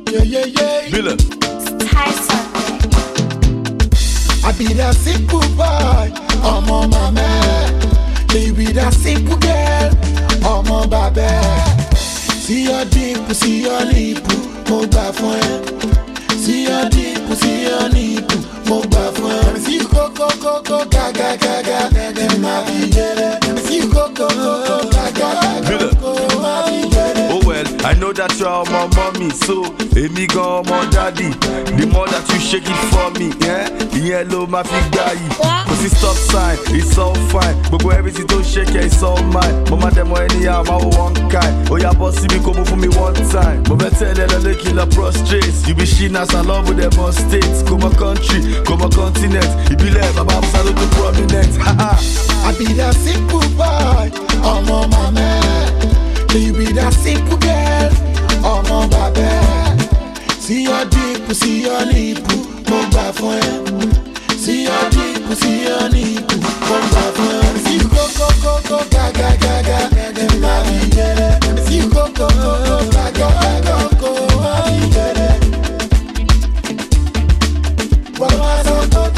Yeah. Miller. Tyson. I be that simple boy, I'm on my man. You be that simple girl, I'm on my bed. See your deep, see your lip, mo gbà fún ẹ. See your deep, see your lip, mo gbà fún ẹ. See you go, ga, then my be. See you go, ga, Oh well, I know that you are my mommy, so emi gan my daddy. The more that you shake it for me, yellow my big daddy. Cause it's stop sign, it's all fine. But go everything don't shake it, it's all mine. Mama demo anyhow, my one kind. Oh yeah, bossy me come for me one time. But better tell her look in the prostrates. You be shit as I love with them on states. Come a country, come a continent. You be like my bab's a little prominent. I be that simple boy, I'm on my man. You be that simple girl, I'm on my bed. See your deep, see your lip, mo gbà fún ẹ. See your deep, see your lip, mo gbà fún ẹ. See you go, ga, then my be. See you go, ga, my be. What am I so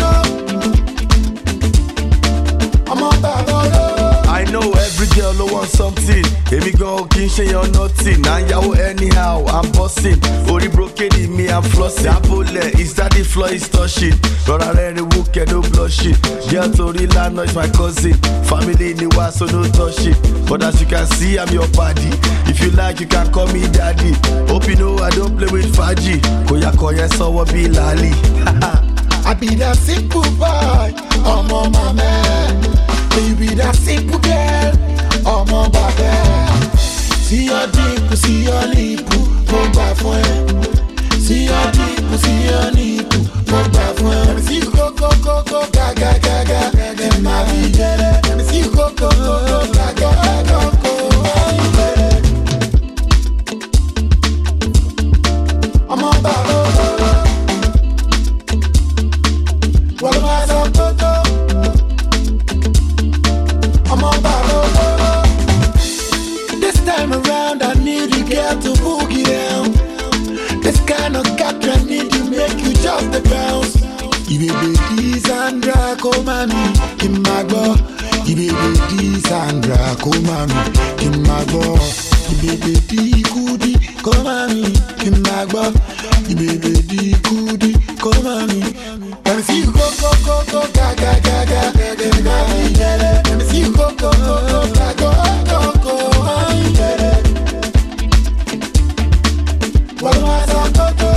I'm on bad. I know every girl who wants something. Emi gan kin ṣe yan nothing. Now yawo anyhow, I'm bossing. Ori broken in me, I'm flossing. Apple is that the floor is touching. Rọra rẹ̀ ni wúkẹ́ no blushing. Girl tori lana is my cousin. Family ni wa so no touch it. But as you can see, I'm your buddy. If you like, you can call me daddy. Hope you know I don't play with Faji. Koya sọ̀wọ́ bí lali. I be that simple boy, I'm on my man. You be that simple girl, I'm on my bed. See your deep, see your lip, mo gbà fún ẹ. See your deep, see your lip, mo gbà fún ẹ. See you go, ga, then my be. See you go, ga, I'm on bad. What am I supposed to? I'm on bad. This time around, I need you girl to boogie down. This kind of cat I need you make you just the bounce. You baby Sandra, come on me, in my go. You baby Sandra, come on me, in my go. You baby Goody, come on me, in my go. You baby Goody, come on me. Let me see you go, ga, then my be. Let me see you go, ga, What am I supposed to?